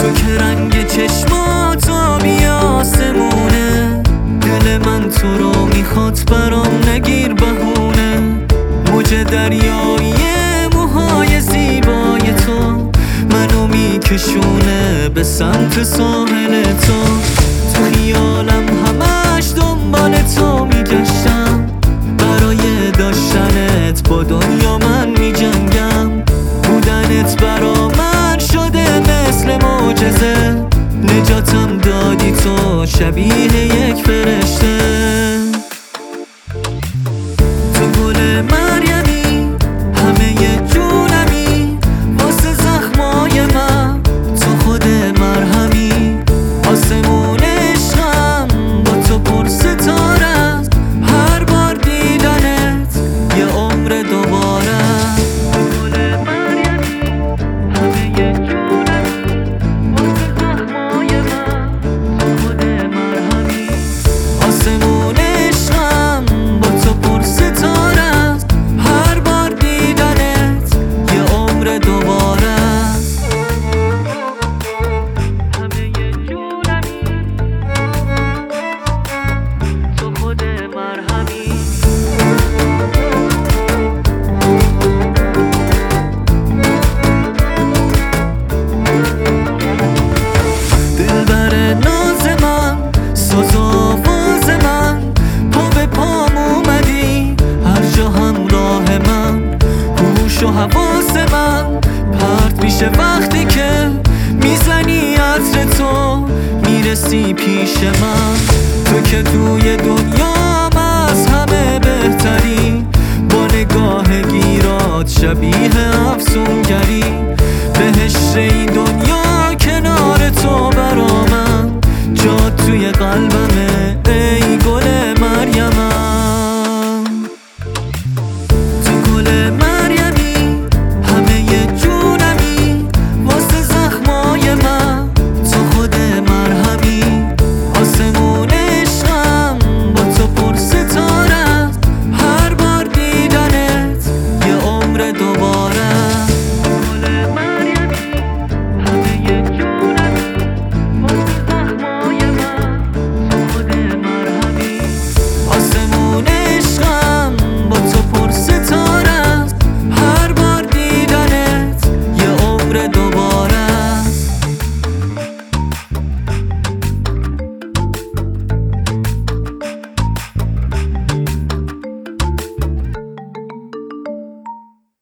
تو که رنگ چشمات آبی آسمونه، دل من تو رو میخواد برام نگیر بهونه. موج دریایی موهای زیبای تو منو میکشونه به سمت ساحل تو. تو خیالم همش دنبال تو میگشتم، برای داشتنت با دنیا من میجنگم. بودنت برا من شده مثل معجزه، نجاتم دادی تو شبیه یک فرشته. تو گل مریمی همه جونمی، واسه زخمای من تو خود مرهمی. آسمون عشقم با تو پر ستاره است، هر بار دیدنت یه عمر دوباره. گل مریمی همه جونمی، واسه زخمای من تو خود مرهمی. آسمون عشقم با تو پر ستاره است، هر بار دیدنت یه عمر دوباره. همه جونمی تو خود مرهمی. دلبر ناز من، ساز آواز من، پا به پام اومدی هر جا همراه من. هوش و حواس من پرت میشه وقتی که میزنی عطر تو، میرسی پیش من. تو که توی دنیام از همه بهتری، با نگاه گیرات شبیه